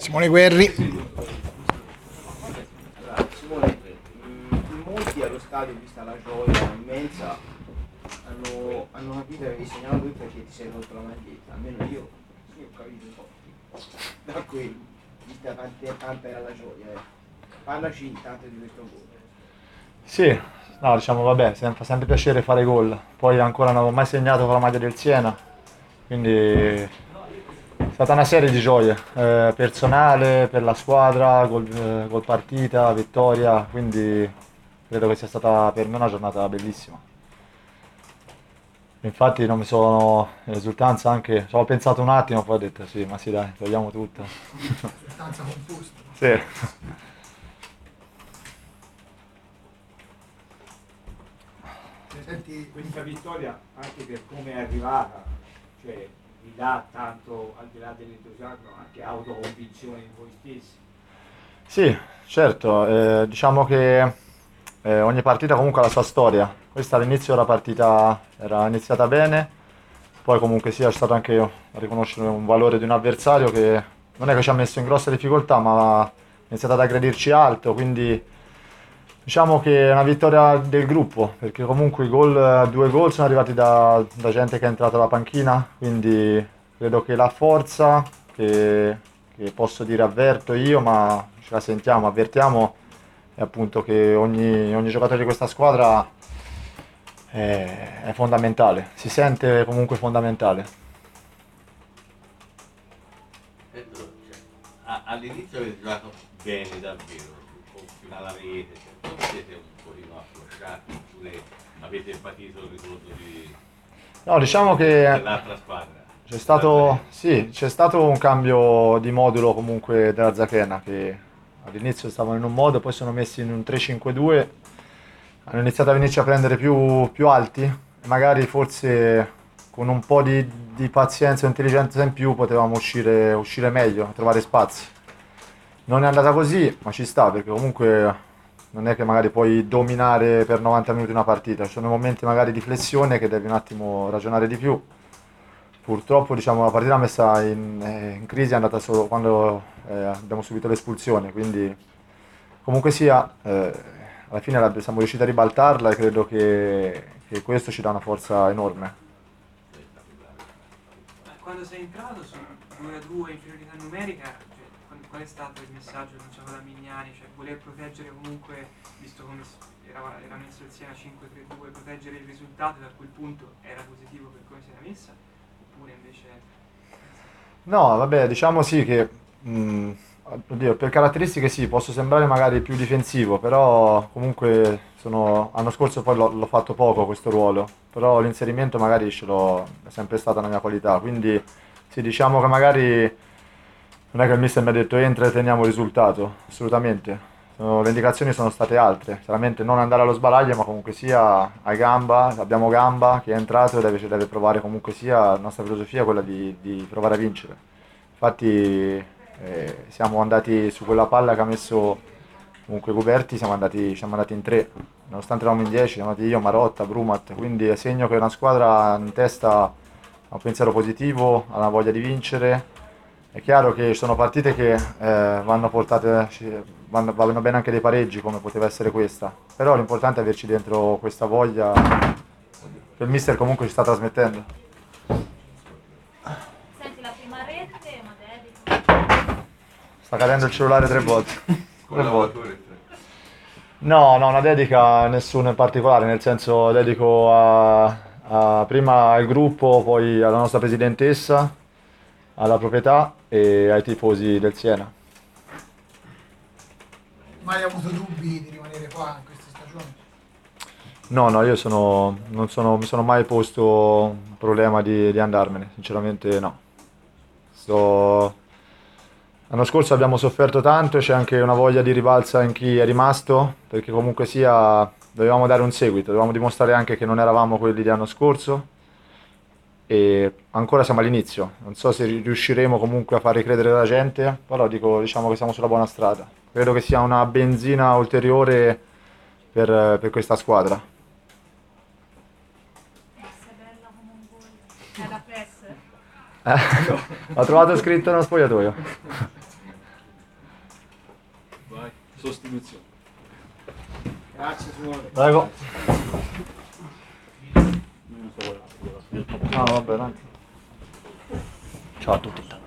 Simone Guerri. Allora, Simone, in molti allo stadio, vista la gioia immensa, hanno capito che avevi segnato lui perché ti sei rotto la maglietta. Almeno io ho capito un po'. Da qui, vista tanta era la gioia. Parlaci intanto di questo gol. Sì, no, diciamo vabbè, fa sempre piacere fare gol. Poi ancora non avevo mai segnato con la maglia del Siena, quindi è stata una serie di gioie, personale, per la squadra, gol partita, vittoria, quindi credo che sia stata per me una giornata bellissima. Infatti non mi sono, in esultanza anche, ci ho pensato un attimo, poi ho detto sì, ma sì dai, togliamo tutto. Stanza composta. Sì. Senti, Questa vittoria, anche per come è arrivata, cioè vi dà tanto, al di là dell'entusiasmo, anche autoconvinzione in voi stessi. Sì, certo, diciamo che ogni partita comunque ha la sua storia. Questa all'inizio la partita era iniziata bene, poi comunque sia c'è stato anche a riconoscere un valore di un avversario che non è che ci ha messo in grossa difficoltà, ma ha iniziato ad aggredirci alto, quindi diciamo che è una vittoria del gruppo, perché comunque due gol sono arrivati da gente che è entrata dalla panchina, quindi credo che la forza che posso dire avverto io, ma ce la sentiamo, avvertiamo, è appunto che ogni giocatore di questa squadra è fondamentale, si sente comunque fondamentale. All'inizio avete giocato bene davvero, fino alla rete, poi siete un pochino afflosciati, avete patito il ritorno No, diciamo che dell'altra squadra. c'è stato un cambio di modulo comunque della Zacchena, che all'inizio stavano in un modo, poi sono messi in un 3-5-2, hanno iniziato a venirci a prendere più alti, e magari forse con un po' di pazienza e intelligenza in più potevamo uscire meglio, trovare spazi. Non è andata così, ma ci sta, perché comunque non è che magari puoi dominare per 90 minuti una partita, ci sono momenti magari di flessione che devi un attimo ragionare di più. Purtroppo diciamo, la partita messa in crisi è andata solo quando abbiamo subito l'espulsione, quindi comunque sia, alla fine siamo riusciti a ribaltarla e credo che questo ci dà una forza enorme. Quando sei entrato su 2-2 inferiorità numerica, cioè, qual è stato il messaggio lanciato da Mignani? Cioè, voler proteggere comunque, visto come era messo il Siena 5-3-2, proteggere il risultato e da quel punto era positivo per come si era messa? Oppure invece... No, vabbè, diciamo sì che, oddio, per caratteristiche sì, posso sembrare magari più difensivo, però comunque l'anno scorso poi l'ho fatto poco questo ruolo, però l'inserimento magari è sempre stata una mia qualità, quindi sì, diciamo che magari non è che il mister mi ha detto entra e teniamo il risultato, assolutamente. Le indicazioni sono state altre, chiaramente non andare allo sbaraglio, ma comunque sia abbiamo Gamba che è entrato e deve provare comunque sia, la nostra filosofia è quella di provare a vincere. Infatti siamo andati su quella palla che ha messo comunque Guberti, siamo andati in tre, nonostante eravamo in 10, siamo andati io, Marotta, Brumat, quindi è segno che una squadra in testa ha un pensiero positivo, ha una voglia di vincere. È chiaro che ci sono partite che vanno portate, vanno bene anche dei pareggi come poteva essere questa, però l'importante è averci dentro questa voglia che il mister comunque ci sta trasmettendo. Senti, la prima rete, ma dedica. Sta cadendo il cellulare 3 volte. Tre volte. Collaboratore. No, no, una dedica a nessuno in particolare, nel senso dedico prima al gruppo, poi alla nostra presidentessa, alla proprietà e ai tifosi del Siena. mai avuto dubbi di rimanere qua in questa stagione? No, no, mi sono mai posto un problema di andarmene, sinceramente no. L'anno scorso abbiamo sofferto tanto, c'è anche una voglia di rivalsa in chi è rimasto, perché comunque sia dovevamo dare un seguito, dovevamo dimostrare anche che non eravamo quelli di l'anno scorso e ancora siamo all'inizio. Non so se riusciremo comunque a far ricredere la gente, però diciamo che siamo sulla buona strada. Credo che sia una benzina ulteriore per questa squadra. Sei bella come un gol. È la press? Ho trovato scritto nello spogliatoio. sostituzione. Grazie Simone. Prego. Non so quella. No, vabbè, tanto. Ciao a tutti.